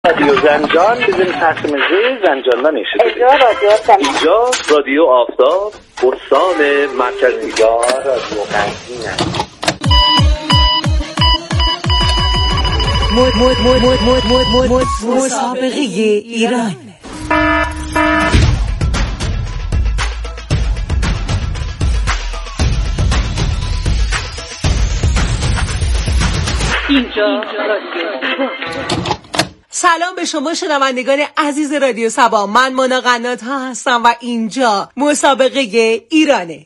رادیو زنجان بزنید تحت مزه زنجان نشده. اینجا رادیو آفتاب استان مرکزی. اینجا رادیو قندیل. مسابقه ایران. اینجا سلام به شما شنوندگان عزیز رادیو سبا، من مونا قنات ها هستم و اینجا مسابقه ایرانه.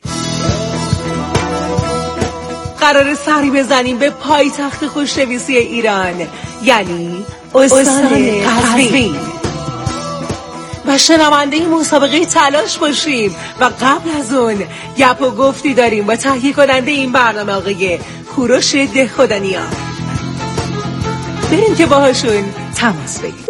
قرار سری بزنیم به پایتخت خوشنویسی ایران، یعنی استان قزوین، و شنونده این مسابقه تلاش باشیم. و قبل از اون گپ و گفتی داریم با تهیه کننده این برنامه آقای کوروش دهخدانیا. بریم که باهاشون تماس بگیریم.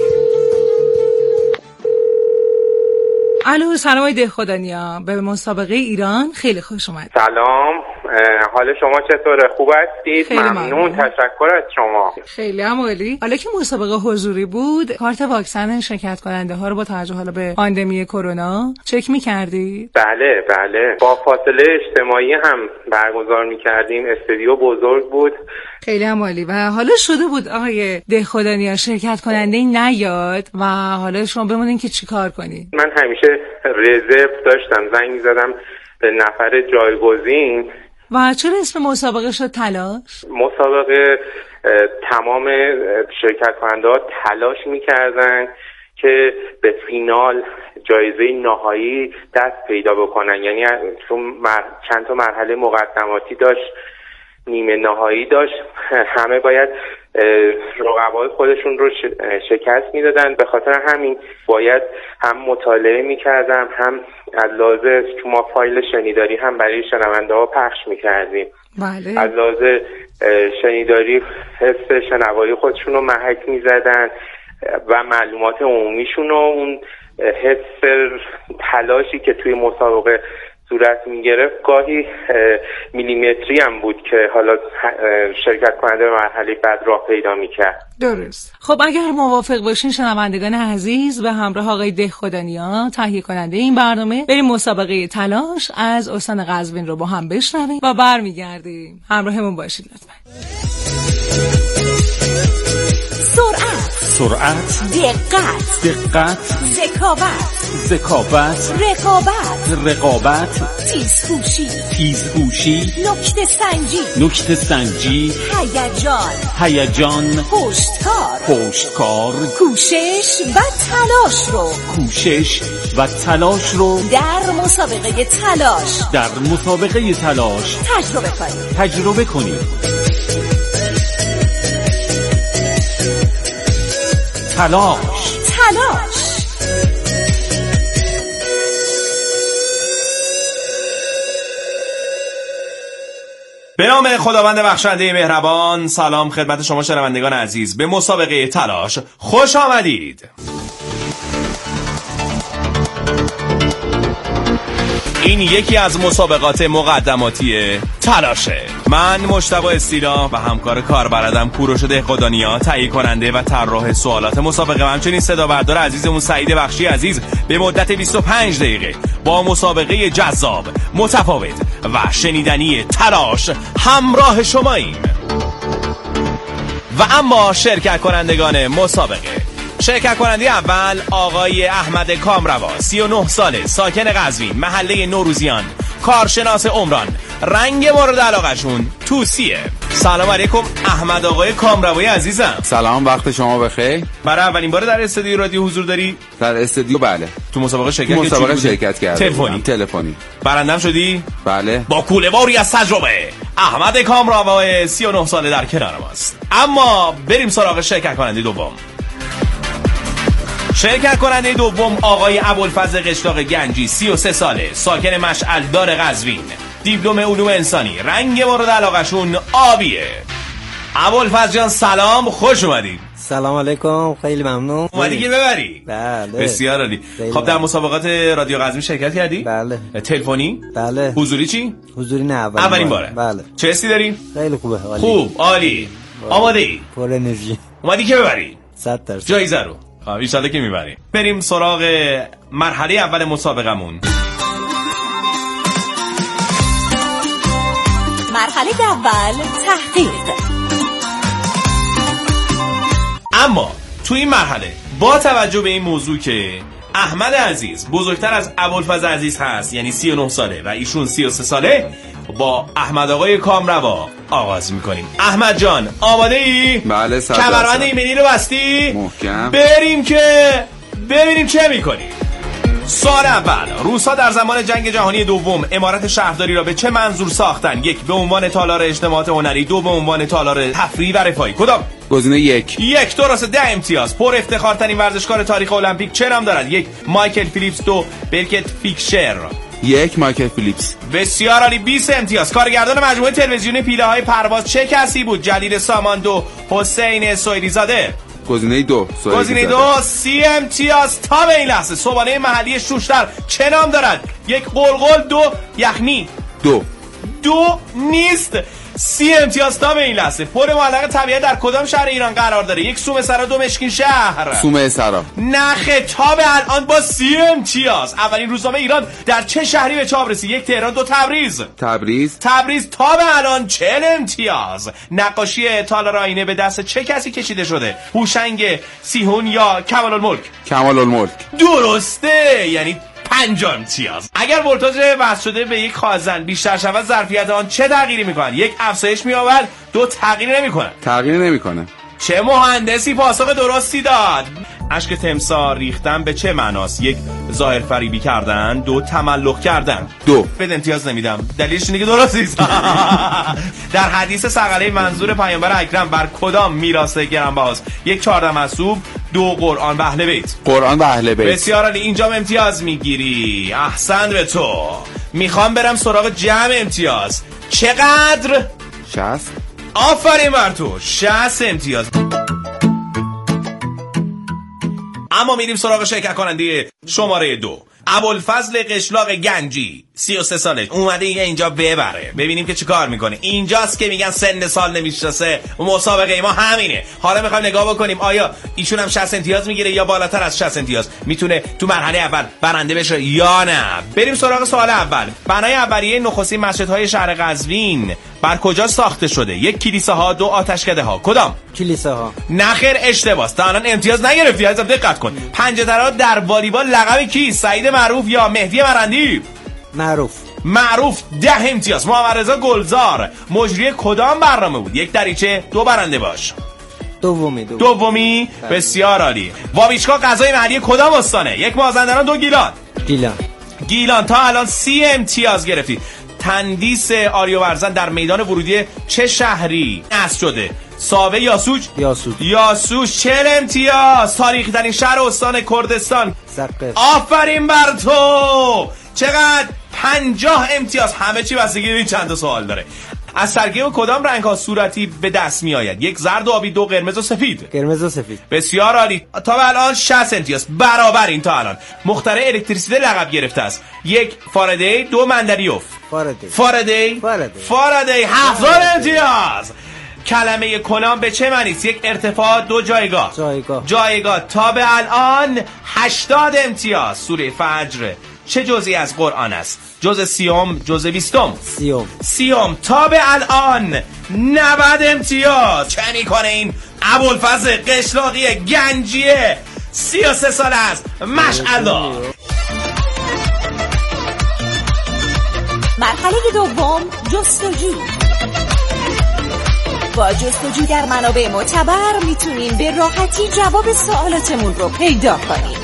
الو، سلام آقای دهخدانیا، به مسابقه ایران خیلی خوش اومد. سلام، حال شما چطوره؟ خوب هستید؟ ممنون، تشکر از شما. خیلی هم عالی. حالا که مسابقه حضوری بود، کارت واکسن شرکت کننده ها رو با توجه حالا به پاندمی کرونا چک می‌کردید؟ بله، با فاصله اجتماعی هم برگزار می‌کردیم. استودیو بزرگ بود. خیلی هم عالی. و حالا شده بود آقای دهخدانیا شرکت کننده نیاد و حالا شما بمونین که چیکار کنید؟ من همیشه رزرو داشتم، زنگ می‌زدم به نفر جایگزین. و چرا اسم مسابقه شد تلاش؟ مسابقه تمام شرکت کننده ها تلاش می‌کردن که به فینال جایزه نهایی دست پیدا بکنن. یعنی چون چند تا مرحله مقدماتی داشت، نیمه نهایی داشت، همه باید رقبای خودشون رو شکست میدادن. به خاطر همین باید هم مطالعه میکردم، هم از لحاظ چون ما فایل شنیداری هم برای شنونده ها پخش میکردیم. بله. از لحاظ شنیداری حس شنوایی خودشون رو محک میزدن و معلومات عمومیشون رو، اون حس تلاشی که توی مسابقه صورت میگرفت گاهی میلیمتری هم بود که حالا شرکت کننده به مرحله بعد راه پیدا میکرد. درست. خب اگر موافق باشین شنوندگان عزیز، به همراه آقای دهخدانیا تهیه کننده این برنامه، بریم مسابقه تلاش از استان قزوین رو با هم بشنویم و برمیگردیم. همراهمون باشید لطفا. سرعت، دقت، ذکاوت، رقابت، تیزهوشی، نکته سنجی، هیجان، پشتکار، کوشش و تلاش رو در مسابقه تلاش تجربه کنید. تلاش. به نام خداوند بخشنده مهربان. سلام خدمت شما شنوندگان عزیز، به مسابقه تلاش خوش آمدید. این یکی از مسابقات مقدماتی تلاشه. من مجتبی استیلا و همکار کاربردم کوروش دهخدانیا تهیه کننده و طراح سوالات مسابقه و همچنین صدا بردار عزیزمون سعید بخشی عزیز به مدت 25 دقیقه با مسابقه جذاب، متفاوت و شنیدنی تلاش همراه شماییم. و اما شرکت کنندگان مسابقه: شرکت کننده اول آقای احمد کامروا، 39 ساله، ساکن قزوین، محله نوروزیان، کارشناس عمران. رنگ مورد علاقه‌شون توسیه. سلام علیکم احمد آقای کامروایی عزیزم. سلام، وقت شما بخیر. برای اولین بار در استودیو رادیو حضور داری؟ در استودیو بله. تو مسابقه شرکت کردی؟ تلفنی. برندم شدی؟ بله. با کوله‌واری از تجربه احمد کامروایی 39 ساله در کنار ماست. اما بریم سراغ شرکت کننده دوم. شرکت کننده دوم آقای ابوالفضل قشلاق گنجی، 33 ساله، ساکن مشعل دار قزوین، دیپلم علوم انسانی. رنگ مورد علاقه‌شون آبیه. ابوالفضل جان سلام، خوش اومدید. سلام علیکم، خیلی ممنون. اومدی که ببری؟ بله. بسیار عالی. خب در مسابقات رادیو قزوین شرکت کردی؟ بله. تلفنی؟ بله. حضوری چی؟ حضوری نه، اولین باره. بله. چه حسی داری؟ خیلی خوبه، عالی. خوب، عالی. آماده ای؟ پر انرژی. اومدی که ببری؟ 100%. جایزه رو خب ان شاءالله که میبریم. بریم سراغ مرحله اول مسابقمون. مرحله اول تحقیق. اما تو این مرحله با توجه به این موضوع که احمد عزیز بزرگتر از ابوالفضل عزیز هست، یعنی 39 ساله و ایشون 33 ساله، با احمد آقای کامروا آغاز میکنیم. احمد جان آماده ای؟ بله 100%. کمربند ایمنی رو بستی؟ محکم. بریم که ببینیم چه میکنی. سال اول، روس‌ها در زمان جنگ جهانی دوم عمارت شهرداری را به چه منظور ساختن؟ 1 به عنوان تالار اجتماعات هنری، 2 به عنوان تالار تفریحی و رفاهی. کدام؟ گزینه 1. 1 درست. 10 امتیاز. پر افتخارترین ورزشکار تاریخ المپیک چه نام دارد؟ 1 مایکل فیلیپس، 2 برکت فیکشر. 1 مایکل فیلیپس. بسیار عالی. 20 امتیاز. کارگردان مجموعه تلویزیونی پیله‌های پرواز چه کسی بود؟ جلیل سامان، 2 حسین سویلی زاده. گزینه 2. گزینه 2. 30 امتیاز. تا به این لحظه صبحانه محلی شوشتر چه نام دارد؟ 1 قلقل، 2 یخنی. 2 نیست. 30 امتیاز تا به این لحظه. پر معلق طبیعت در کدام شهر ایران قرار داره؟ 1 سومسرا، 2 مشکین شهر. سومسرا. نخه. تا به الان با 30 امتیاز. اولین روزنامه ایران در چه شهری به چاپ رسید؟ 1 تهران، 2 تبریز. تبریز. تا به الان 40 امتیاز. نقاشی تالار آینه به دست چه کسی کشیده شده؟ هوشنگ سیهون یا کمال الملک؟ درسته، یعنی 5 امتیاز. اگر ولتاژ وصل شده به یک خازن بیشتر شود ظرفیت آن چه تغییری میکنه؟ 1 افزایش می‌یابد، 2 تغییر نمیکنه. چه مهندسی پاسخ درستی داد. اشک تمساح ریختن به چه معناست؟ 1 ظاهر فریبی کردن، 2 تملق کردن. 2 بد امتیاز نمیدم، دلیلش اینه که درست نیست. در حدیث ثقلین منظور پیامبر اکرم بر کدام میراث گرانبهاست؟ 1 14 مصوب، 2 قرآن و اهل بیت. بسیار عالی. اینجا امتیاز میگیری. احسن به تو. میخوام برم سراغ جمع امتیاز. چقدر؟ 60. آفرین بر تو. 60 امتیاز. اما میریم سراغ شرکت کننده شماره 2. ابوالفضل قشلاق گنجی، 33 ساله، اومده اینجا ببره. ببینیم که چی کار میکنه. اینجاست که میگن سن سال نمیشناسه. مسابقه ما همینه. حالا میخوایم نگاه بکنیم آیا ایشون هم 60 امتیاز میگیره یا بالاتر از 60 امتیاز میتونه تو مرحله اول برنده بشه یا نه. بریم سراغ سوال اول. بنای اولیه نخستین مسجدهای شهر قزوین بر کجا ساخته شده؟ 1 کلیسه ها، 2 آتشکده ها. کدام؟ کلیسه ها. نخیر، اشتباس. تا الان امتیاز نگرفتی. عزیزم دقت کن. پنجه‌ترا در والیبال لقب کی؟ سعید معروف یا مهدی مرندی؟ معروف. 10 امتیاز. محمد رضا گلزار مجری کدام برنامه بود؟ 1 دریچه، 2 برنده باش. دومی. بسیار عالی. واویچکا غذای محلی کدام استانه؟ 1 مازندران، 2 گیلان. تا الان 30 امتیاز گرفتی. تندیس آریاورزن در میدان ورودی چه شهری نصب شده؟ ساوه، یاسوج. 40 امتیاز. تاریخی ترین شهر استان کردستان؟ آفرین بر تو. چقدر؟ 50 امتیاز. همه چی بستگی به چند تا سوال داره. از ترکیب کدام رنگ ها صورتی به دست می آید؟ 1 زرد و آبی، 2 قرمز و سفید. بسیار عالی. تا به الان 60 امتیاز. برابر این. تا الان مخترع الکتریسیته لقب گرفته است. 1 فارادی، 2 مندلیوف. فارادی. 70 امتیاز. کلمه کلام به چه معنی است؟ 1 ارتفاع، 2 جایگاه. تا به الان 80 امتیاز. سوره فجر چه جزئی از قرآن است؟ جزء 30م، جزء 20م؟ 30م. تا به الان 90 امتیاز. چه میکنه این ابوالفضل قشلاقی گنجیه؟ 33 سال است. ماشاءالله. مرحله دوم، جستجو. با جستجو در منابع معتبر میتونیم به راحتی جواب سوالاتمون رو پیدا کنیم.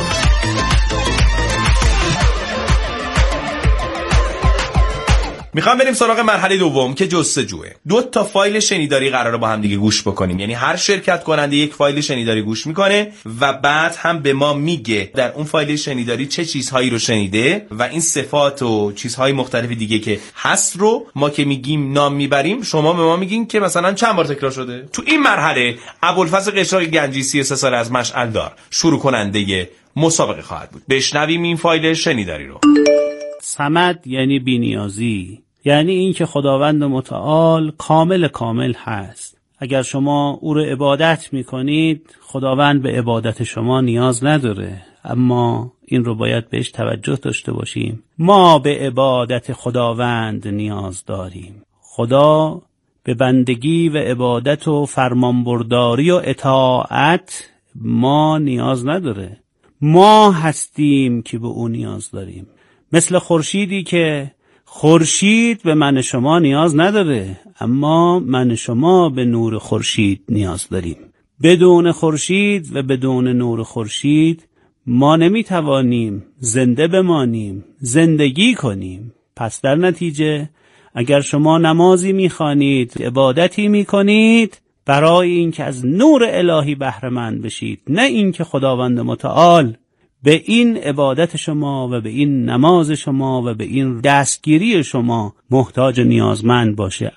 میخوام بریم سراغ مرحله دوم که جستجوه. 2 تا فایل شنیداری قراره با هم دیگه گوش بکنیم. یعنی هر شرکت کننده 1 فایل شنیداری گوش میکنه و بعد هم به ما میگه در اون فایل شنیداری چه چیزهایی رو شنیده و این صفات و چیزهای مختلف دیگه که هست رو ما که میگیم نام میبریم، شما به ما میگین که مثلا چند بار تکرار شده. تو این مرحله ابوالفضل قشلاقی گنجی 33 ساله از مشعل دار شروع کننده مسابقه خواهد بود. بشنویم این فایل شنیداری رو. صمد یعنی بی‌نیازی، یعنی این که خداوند متعال کامل هست. اگر شما او رو عبادت میکنید، خداوند به عبادت شما نیاز نداره، اما این رو باید بهش توجه داشته باشیم. ما به عبادت خداوند نیاز داریم. خدا به بندگی و عبادت و فرمانبرداری و اطاعت ما نیاز نداره. ما هستیم که به او نیاز داریم. مثل خورشیدی که خورشید به من شما نیاز نداره، اما من شما به نور خورشید نیاز داریم. بدون خورشید و بدون نور خورشید ما نمیتوانیم زنده بمانیم، زندگی کنیم. پس در نتیجه اگر شما نمازی میخوانید، عبادتی میکنید، برای اینکه از نور الهی بهره مند بشید، نه اینکه خداوند متعال به این عبادت شما و به این نماز شما و به این دستگیری شما محتاج نیازمند باشه.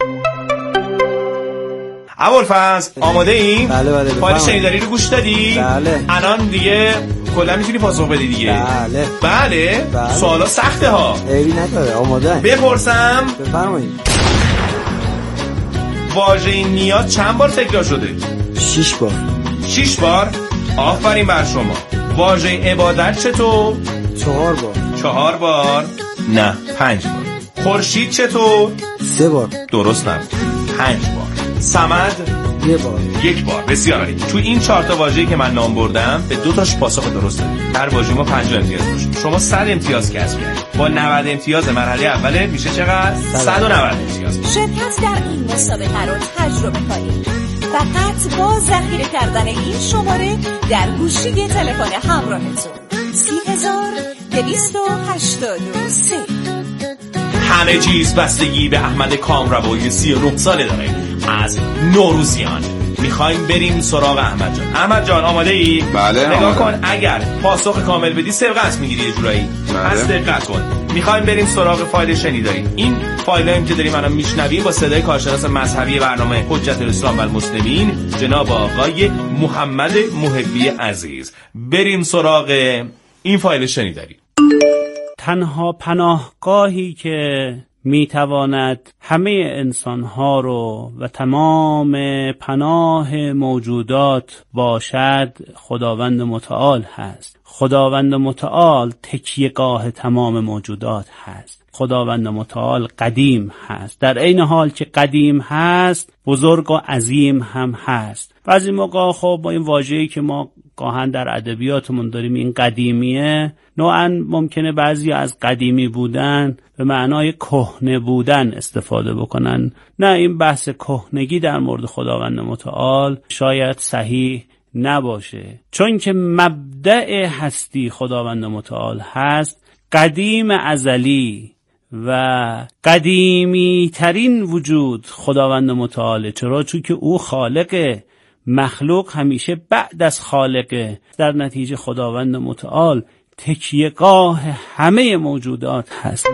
ابوالفضل آماده ای؟ بله. فایل شنیداری رو گوش دادی؟ بله. الان دیگه کلا میتونی پاسخ بدی دیگه؟ بله. سوالا سخته ها. عیبی نداره، آماده. بپرسم؟ بفرمایید. واژه نیاز چند بار تکرار شده؟ 6 بار. 6 بار؟ آفرین بر شما. واژه عبادت چطور؟ 4 بار. 4 بار؟ نه 5 بار. خورشید چطور؟ 3 بار. درست نبود. 5 بار. صمد 1 بار. 1 بار. بسیار عالی. تو این 4 تا واژه‌ای که من نام بردم به 2 تاش پاسخ درست دادید. هر واژه ما 50 امتیاز داشت. شما 100 امتیاز کسب کردید. با 90 امتیاز مرحله اول میشه چقدر؟ 190 امتیاز. شرکت در این مسابقه رو تجربه کنید. فقط با ذخیره کردن این شماره در گوشی تلفن همراهتون 30283. همه چیز بستگی به احمد کامروایی 39 ساله داره از نوروزیان. میخوایم بریم سراغ احمد جان. احمد جان آماده ای؟ بله. نگاه کن، اگر پاسخ کامل بدی سبقت میگیری یه جورایی. پس دقت کن. میخوایم بریم سراغ فایل شنیداری. این فایلی که داریم الان میشنویم با صدای کارشناس مذهبی برنامه حجت الاسلام و المسلمین جناب آقای محمد محبی عزیز. بریم سراغ این فایل شنیداری. تنها پناهگاهی که میتواند همه انسانها رو و تمام پناه موجودات باشد خداوند متعال هست. خداوند متعال تکیهگاه تمام موجودات هست. خداوند متعال قدیم هست. در عین حال که قدیم هست بزرگ و عظیم هم هست. بعضی موقع خب با این واژه‌ای که ما گاهن در ادبیاتمون داریم این قدیمیه، نوعاً ممکنه بعضی از قدیمی بودن به معنای کهنه بودن استفاده بکنن. نه، این بحث کهنگی در مورد خداوند متعال شاید صحیح نباشه، چون که مبدأ هستی خداوند متعال هست قدیم ازلی و قدیمی ترین وجود خداوند متعاله. چرا؟ چون که او خالقه. مخلوق همیشه بعد از خالقه. در نتیجه خداوند متعال تکیهگاه همه موجودات هست.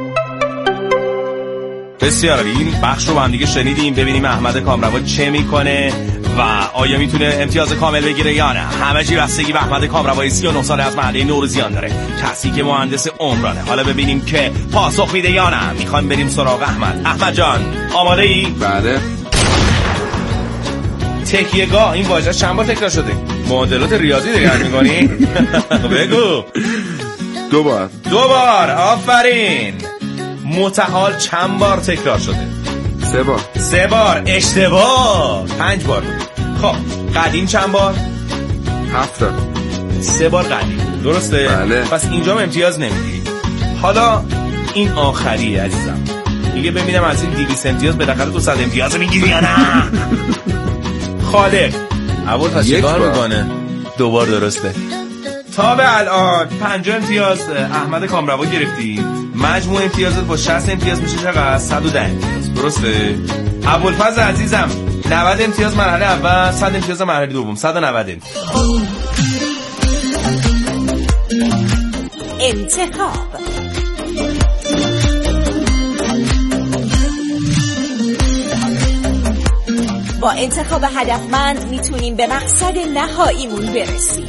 بسیار عالی. این بخش رو با هم دیگه شنیدیم. ببینیم احمد کامروا چه میکنه و آیا میتونه امتیاز کامل بگیره یا نه. همه چی بستگی به احمد کامروایی 39 ساله از محله نوروزیان داره، کسی که مهندس عمرانه. حالا ببینیم که پاسخ میده یا نه. میخوایم بریم سراغ احمد. احمد جان آماده ای؟ بله. تکیهگاه این واژه چند بار تکرار شده؟ معادلات ریاضی داری حل می‌کنی؟ بگو. 2 بار. 2 بار. آفرین. متعال چند بار تکرار شده؟ 3 بار. 3 بار. اشتباه. 5 بار. خب قدیم چند بار؟ 7 بار. 3 بار قدیم. درسته؟ بله. پس اینجا هم امتیاز نمیگیری. حالا این آخریه عزیزم. دیگه ببینم از این 200 امتیاز بالاخره تو 100 امتیاز میگیری یا نه. خالق ابوالفضل چیکار میکنه؟ 2 بار درسته. تا به الان 50 امتیاز احمد کامروا گرفتی. مجموع امتیازات با 60 امتیاز میشه چقدر؟ 110 امتیاز. درسته؟ ابوالفضل عزیزم 90 امتیاز مرحله اول، 100 امتیاز مرحله دوم. 190 امتیاز. انتخاب. با انتخاب هدفمند میتونیم به مقصد نهاییمون برسیم.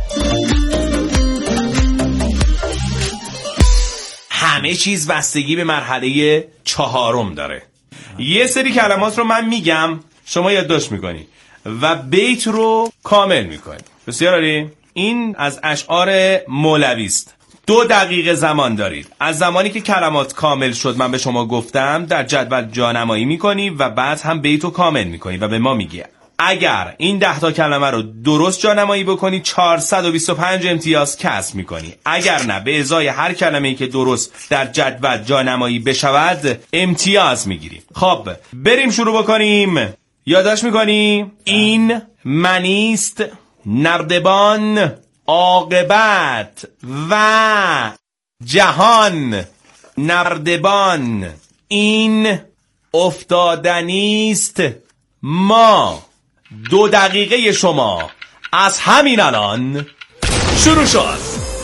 همه چیز بستگی به مرحله 4 داره. یه سری کلمات رو من میگم، شما یادداشت میکنی. و بیت رو کامل میکنی. بسیار عالی. این از اشعار مولوی است. 2 دقیقه زمان دارید. از زمانی که کلمات کامل شد من به شما گفتم در جدول جانمایی میکنی و بعد هم بیت رو کامل میکنی و به ما میگی اگر این 10 تا کلمه رو درست جانمایی بکنی 425 امتیاز کسب میکنی. اگر نه به ازای هر کلمه‌ای که درست در جدول جانمایی بشود امتیاز میگیری. خب بریم شروع بکنیم. یادداشت میکنی این منیست نردبان عاقبت و جهان. نردبان این افتادنیست ما. 2 دقیقه شما از همین الان شروع شد.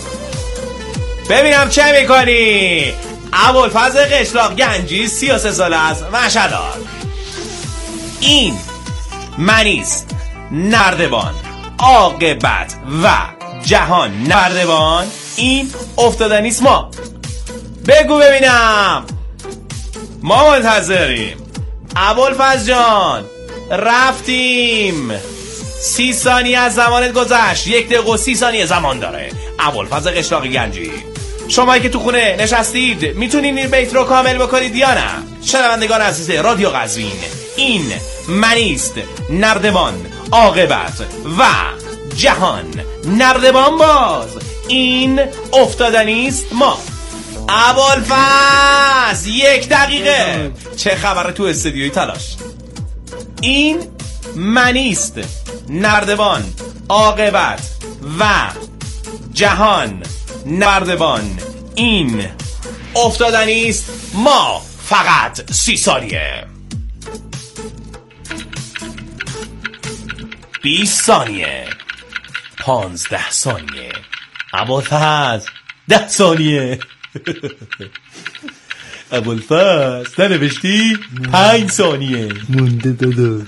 ببینم چه میکنی. ابوالفضل قشلاق گنجی 33 ساله از مشهد. این منیست نردبان عاقبت و جهان. نردبان این افتادنیست ما. بگو ببینم. ما منتظریم. ابوالفضل جان رفتیم. 30 ثانیه از زمانت گذشت. 1 دقیقه و 30 ثانیه زمان داره. ابوالفضل قشلاق گنجی شمایی که تو خونه نشستید میتونین این بیت رو کامل بکنید یا نه؟ شنوندگان عزیز رادیو قزوین این منیست نردبان عاقبت و جهان. نردبان باز این افتادنیست ما. ابوالفضل 1 دقیقه. چه خبره تو استدیوی تلاش؟ این منیست نردبان عاقبت و جهان. نردبان این افتادنیست ما. فقط 30 ثانیه. 20 ثانیه. 15 ثانیه. ابوالفضل 10 ثانیه. ابوالفضل ننوشتی؟ 5 ثانیه مونده داداش.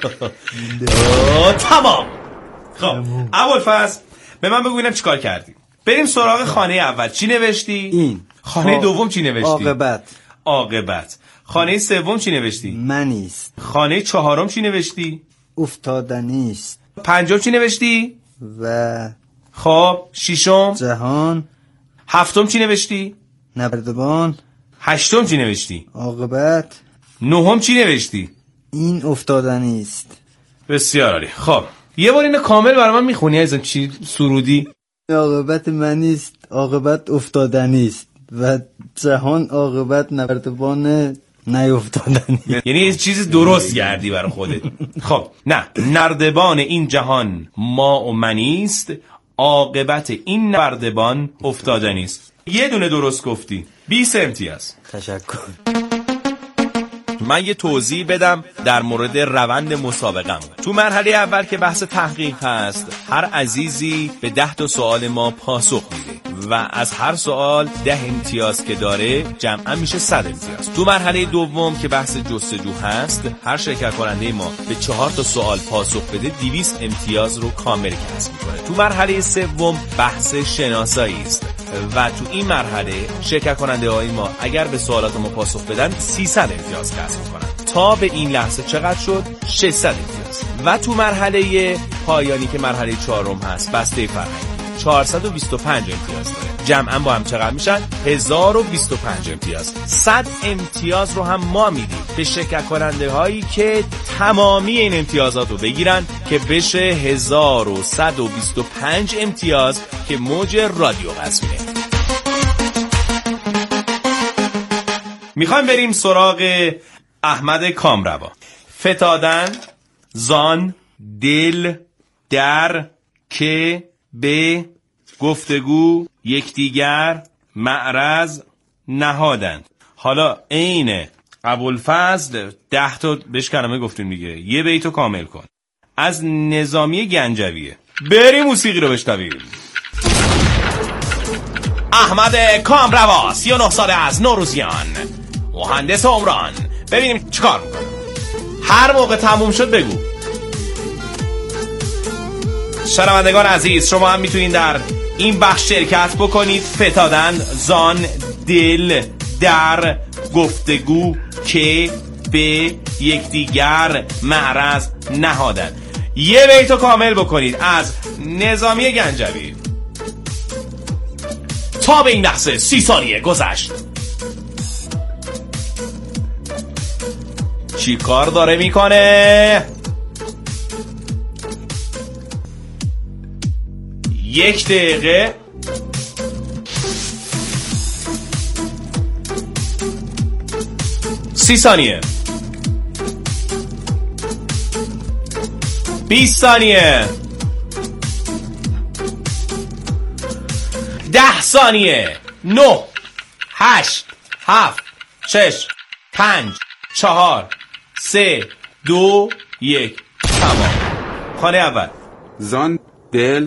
تمام. خب ابوالفضل به من بگو اینم چیکار کردی. بریم سراغ خانه اول. چی نوشتی؟ این. خانه دوم چی نوشتی؟ عاقبت. عاقبت. خانه سوم چی نوشتی؟ منیست. خانه چهارم چی نوشتی؟ افتادنیست. پنجم چی نوشتی؟ و خب ششم جهان. هفتم چی نوشتی؟ نردبان. هشتم چی نوشتی؟ عاقبت. نهم چی نوشتی؟ این افتادنیست. بسیار عالی. خب یه بار اینو کامل برای من میخونی عزیزم؟ چی سرودی؟ عاقبت منیست عاقبت افتادنیست و جهان عاقبت نردبان نیفتادنی. یعنی یه چیز درست کردی برای خودت. خب نه، نردبان این جهان ما و منیست، عاقبت این نردبان افتادنیست. یه دونه درست گفتی. 20 امتیاز. تشکر. من یه توضیح بدم در مورد روند مسابقم. تو مرحله اول که بحث تحقیق هست، هر عزیزی به 10 تا سوال ما پاسخ میده و از هر سوال 10 امتیاز که داره جمعا میشه 100 امتیاز. تو مرحله دوم که بحث جستجو هست، هر شرکت کننده ما به 4 تا سوال پاسخ بده 200 امتیاز رو کامل کسب میکنه. تو مرحله سوم بحث شناسایی است و تو این مرحله شرکت کننده های ما اگر به سوالات ما پاسخ بدن 300 امتیاز کسب میکنن. تا به این لحظه چقدر شد؟ 600 امتیاز. و تو مرحله پایانی که مرحله 4 هست، بسته فرهنگی، 425 امتیاز داره. جمعا با هم چقدر میشن؟ 1025 امتیاز. 100 امتیاز رو هم ما میدیم به شرکت کننده هایی که تمامی این امتیازات رو بگیرن که بشه 1125 امتیاز که موج رادیو قزوینه. میخوایم بریم سراغ احمد کامروا. فتادن، زان، دل، در، که، به، گفتگو، یکدیگر، معرض، نهادن. حالا عین ابوالفضل 10 تا بهش کلمه گفتیم دیگه. یه بیتو کامل کن. از نظامی گنجویه. بریم موسیقی رو بشنویم. احمد کامروا 39 ساله از نوروزیان، مهندس عمران. ببینیم چیکار میکنه. هر موقع تموم شد بگو. شنوندگان عزیز، شما هم میتونید در این بخش شرکت بکنید. فتادن، زان، دل، در، گفتگو، که، به، یکدیگر، معرض، نهادن. یه بیتو کامل بکنید از نظامی گنجوی. تا به این لحظه 30 ثانیه گذشت. چی کار داره میکنه؟ 1 دقیقه 30 ثانیه 20 ثانیه 10 ثانیه 9 8 7 6 5 4 3 2 1 تمام. خانه اول. زان دل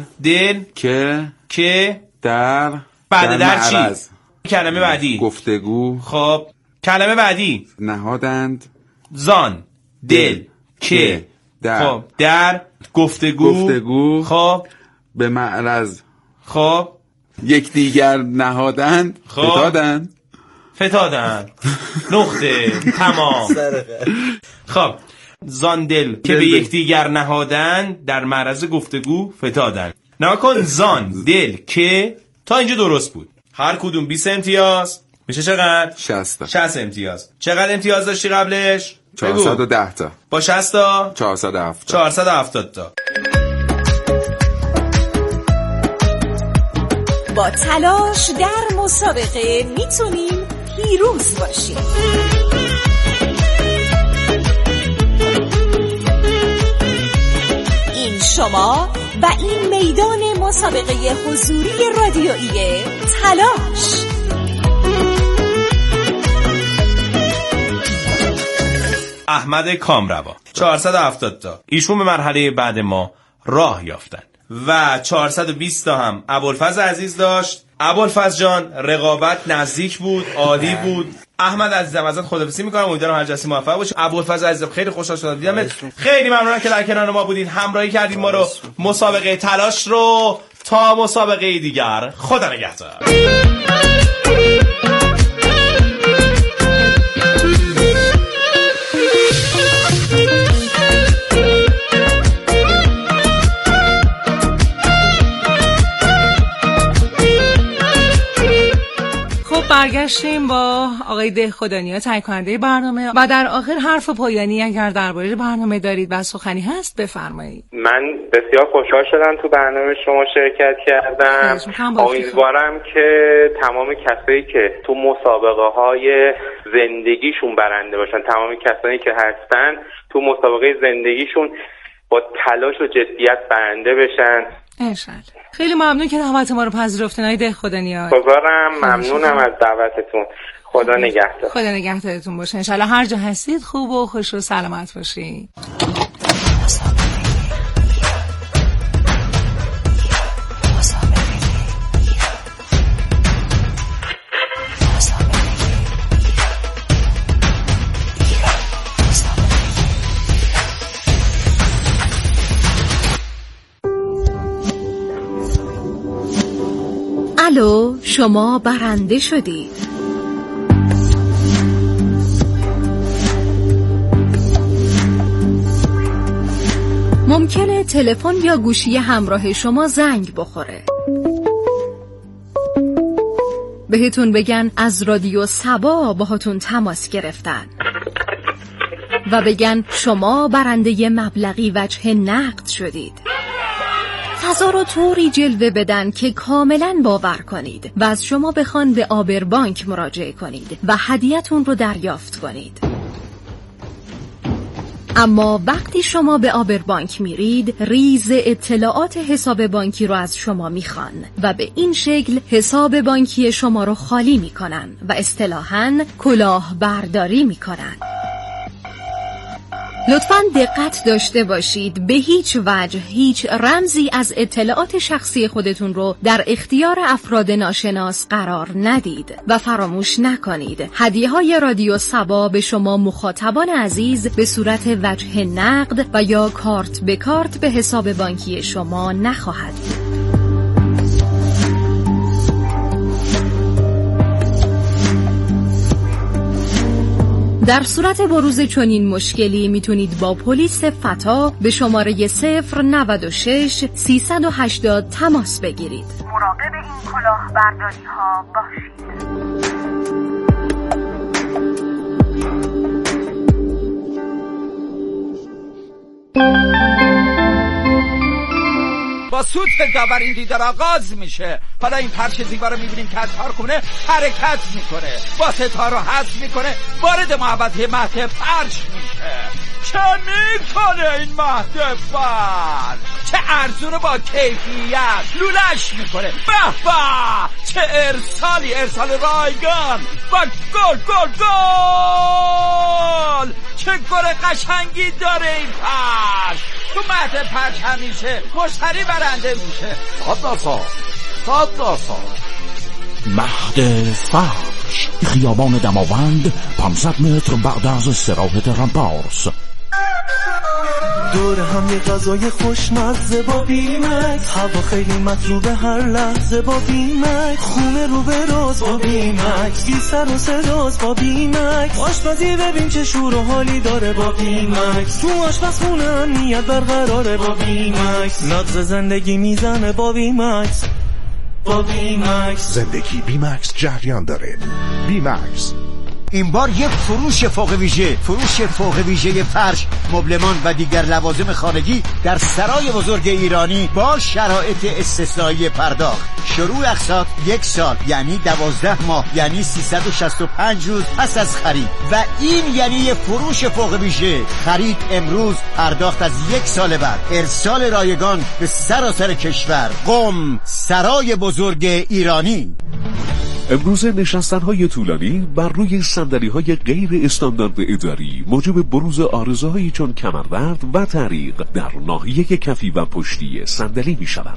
که در بعد در چی؟ کلمه بعدی گفتگو. خب کلمه بعدی نهادند. زان دل که در خب در گفتگو خب به معرض خب یکدیگر نهادند. خب فتادند نقطه تمام. خب زان دل که به یکدیگر نهادند در معرض گفتگو فتادند. نکن زان دل که تا اینجا درست بود. هر کدوم 20 امتیاز میشه چقدر؟ 60 امتیاز. چقدر امتیاز داشتی قبلش؟ 410 تا. با 60 تا 470 تا. با تلاش در مسابقه میتونیم پیروز باشیم. این شما و این میدان مسابقه حضوری رادیویی تلاش. احمد کامروا 470 تا. ایشون به مرحله بعد ما راه یافتن و 420 تا هم ابوالفضل عزیز داشت. ابوالفضل جان رقابت نزدیک بود، عالی بود. احمد عزیزم ازت خداحافظی میکنم، امیدوارم هر جلسه موفق باشی. ابوالفضل عزیزم خیلی خوشحال شدم دیدمت. خیلی ممنونم که در کنار ما بودین، همراهی کردین ما رو. مسابقه تلاش رو تا مسابقه دیگر، خدا نگهدار. برگشتیم با آقای دهخدانیا تهیه کننده برنامه و در آخر حرف پایانی اگر درباره برنامه دارید و سخنی هست بفرمایید. من بسیار خوشحال شدم تو برنامه شما شرکت کردم. امیدوارم که تمام کسایی که تو مسابقه های زندگیشون برنده باشن، تمام کسایی که هستن تو مسابقه زندگیشون با تلاش و جدیت برنده بشن انشالله. خیلی ممنون که دعوت ما رو پذیرفتین آقای دهخدانیا. ممنونم از دعوتتون. خدا نگهدار. خدا نگهدارتون باشه. انشالله هر جا هستید خوب و خوش و سلامت باشید. الو، شما برنده شدید. ممکنه تلفن یا گوشی همراه شما زنگ بخوره. بهتون بگن از رادیو صبا باهاتون تماس گرفتن و بگن شما برنده مبلغی وجه نقد شدید. فضا رو طوری جلوه بدن که کاملا باور کنید و از شما بخوان به آبربانک مراجعه کنید و هدیه‌تون رو دریافت کنید. اما وقتی شما به آبربانک میرید، ریز اطلاعات حساب بانکی رو از شما میخوان و به این شکل حساب بانکی شما رو خالی میکنن و اصطلاحاً کلاه برداری میکنن. لطفاً دقت داشته باشید، به هیچ وجه هیچ رمزی از اطلاعات شخصی خودتون رو در اختیار افراد ناشناس قرار ندید و فراموش نکنید هدیه‌های رادیو صبا به شما مخاطبان عزیز به صورت وجه نقد و یا کارت به کارت به حساب بانکی شما نخواهد بود. در صورت بروز چنین مشکلی میتونید با پلیس فتا به شماره 096 380 تماس بگیرید. مراقب این کلاهبرداری ها باشید. با سوت داور این دیدار آغاز میشه. حالا این پرش دیوار رو میبینیم که از کارخونه حرکت میکنه، با ستار رو حذف میکنه، وارد محوطه مهد فرش میشه. چه میکنه این مهد فرش؟ چه ارزونه با کیفیت لولش میکنه. به به چه ارسالی، ارسال رایگان و گل گل گل. چه گل قشنگی داره این فرش. تو مهد فرش همیشه مشتری برنده میشه. صد مهد فرش، خیابان دماوند، 500 متر بعد از استراحت رمپارس. دور هم یه غذای خوشمزه با بیمکس، هوا خیلی مطلوبه هر لحظه با بیمکس، خونه رو به راز با بیمکس، بی سر و صداست با بیمکس، آشپزی ببین چه شور و حالی داره با بیمکس، تو آشپزخونه امنیت برقراره با بیمکس، نبض زندگی میزنه با بیمکس. با بیمکس زندگی بیمکس جریان داره. بیمکس این بار یک فروش فوق ویژه فرش، مبلمان و دیگر لوازم خانگی در سرای بزرگ ایرانی با شرایط استثنایی پرداخت. شروع اقساط 1 سال یعنی 12 ماه یعنی 365 روز پس از خرید و این یعنی یک فروش فوق ویژه. خرید امروز، پرداخت از 1 سال بعد، ارسال رایگان به سراسر کشور. قم، سرای بزرگ ایرانی. امروز نشستن‌های طولانی بر روی صندلی‌های غیر استاندارد اداری موجب بروز آرزه‌هایی چون کمردرد و تعریق در ناحیه کفی و پشتی صندلی می‌شود.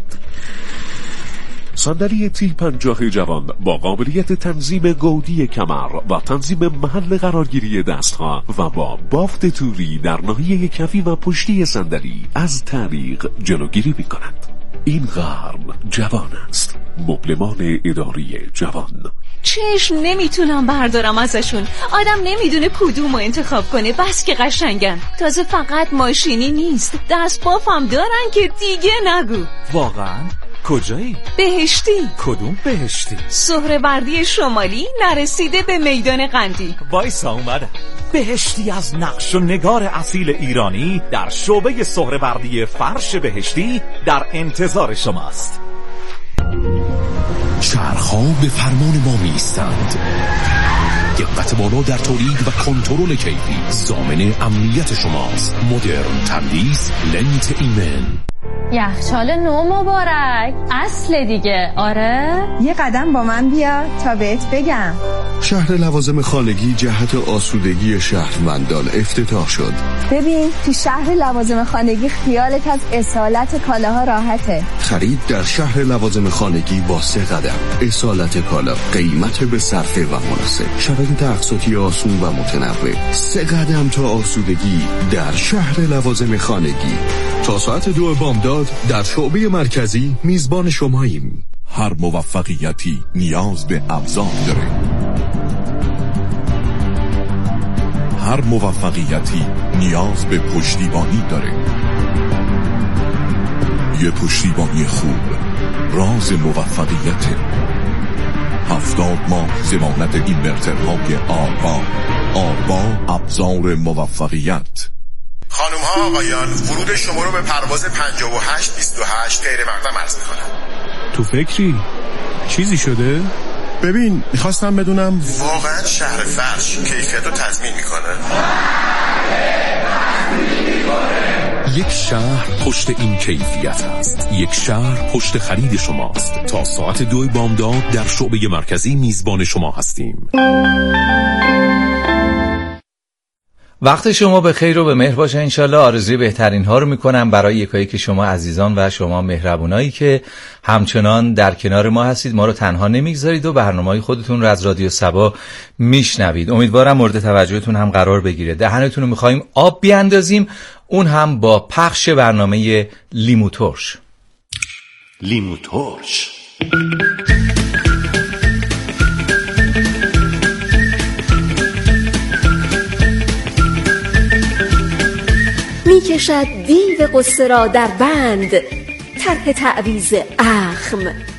صندلی T50 جوان با قابلیت تنظیم گودی کمر و تنظیم محل قرارگیری دستها و با بافت توری در ناحیه کفی و پشتی صندلی از تعریق جلوگیری می‌کند. این قرن جوان است. مبلمان اداری جوان. چشم نمیتونم بردارم ازشون. آدم نمیدونه کدومو انتخاب کنه، بس که قشنگن. تازه فقط ماشینی نیست، دست بافم دارن که دیگه نگو. واقعا؟ کجایی؟ بهشتی. کدوم بهشتی؟ سهروردی شمالی نرسیده به میدان قندی. وایسا اومدم. بهشتی از نقش و نگار اصیل ایرانی در شعبه سهروردی فرش بهشتی در انتظار شماست. چرخ‌ها به فرمان ما می‌ایستند. دقت بالا در تولید و کنترل کیفی ضامن امنیت شماست. مدرن تندیس لنت ایمن. یخچال نو مبارک، اصل دیگه. آره یه قدم با من بیا تا بهت بگم. شهر لوازم خانگی جهت آسودگی شهروندان افتتاح شد. ببین تو شهر لوازم خانگی خیالت از اصالت کالاها راحته. خرید در شهر لوازم خانگی با 3 قدم. اصالت کالا، قیمت به صرفه و مناسب، شرایط اقساطی آسون و متنوع. 3 قدم تا آسودگی در شهر لوازم خانگی. تا ساعت 2 بامداد در شعبه مرکزی میزبان شماییم. هر موفقیتی نیاز به ابزار داره. هر موفقیتی نیاز به پشتیبانی داره. یه پشتیبانی خوب راز موفقیته. 70 ماه ضمانت اینورترهای آربا ابزار موفقیت. خانم ها آقایان، ورود شما رو به پرواز 5828 غیر مقدم عرض می‌کنم. تو فکری؟ چیزی شده؟ ببین میخواستم بدونم واقعا شهر فرش کیفیت رو تضمین میکنه؟ یک شهر پشت این کیفیت است. یک شهر پشت خرید شماست. تا ساعت 2 بامداد در شعبه مرکزی میزبان شما هستیم. وقت شما به خیر و به مهر باشه. انشالله آرزوی بهترین ها رو میکنم برای یکایی که شما عزیزان و شما مهربونایی که همچنان در کنار ما هستید، ما رو تنها نمیگذارید و برنامه‌های خودتون رو از رادیو صبا میشنوید. امیدوارم مورد توجهتون هم قرار بگیره. دهنتون رو میخوایم آب بیاندازیم، اون هم با پخش برنامه لیمو ترش. لیمو ترش. بکشد دیو قصه را در بند، طرح تعویض اخم.